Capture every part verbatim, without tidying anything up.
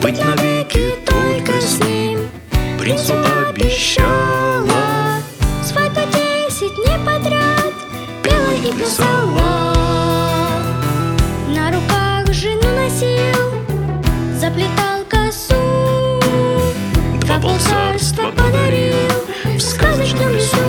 быть навеки только с ним. Принцу обещала свадьбу десять дней подряд пела и плясала. На руках жену носил, заплетал косу, два полцарства подарил в сказочном лесу.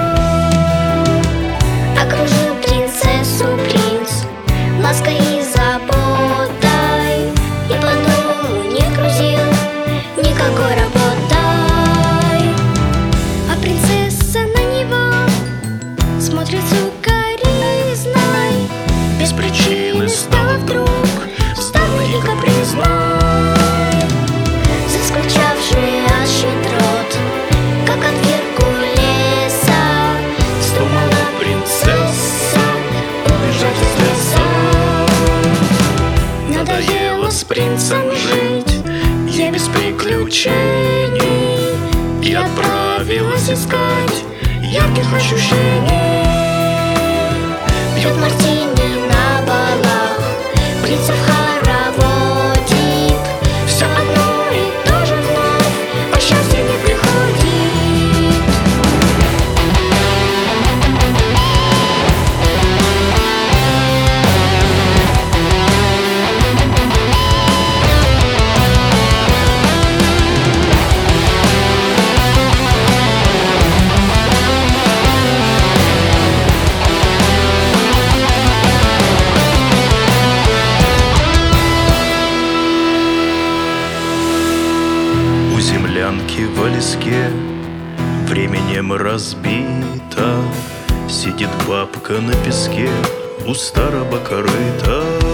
Окружил принцессу принц лаской и заботой, и по дому не грузил никакой работой. А принцесса на него смотрит сукоризной, Без причины стала вдруг вставной и капризной, заскучавший от щедрот, как от Геркулеса, вздумала принцесса убежать из леса. Надоело с принцем жить ей без приключений, и отправилась искать ярких ощущений. пьет мартини на балах, принцев хороводит. Все одно И тоже вновь, а счастье не приходит. У землянки в леске временем разбита, сидит бабка на песке у старого корыта.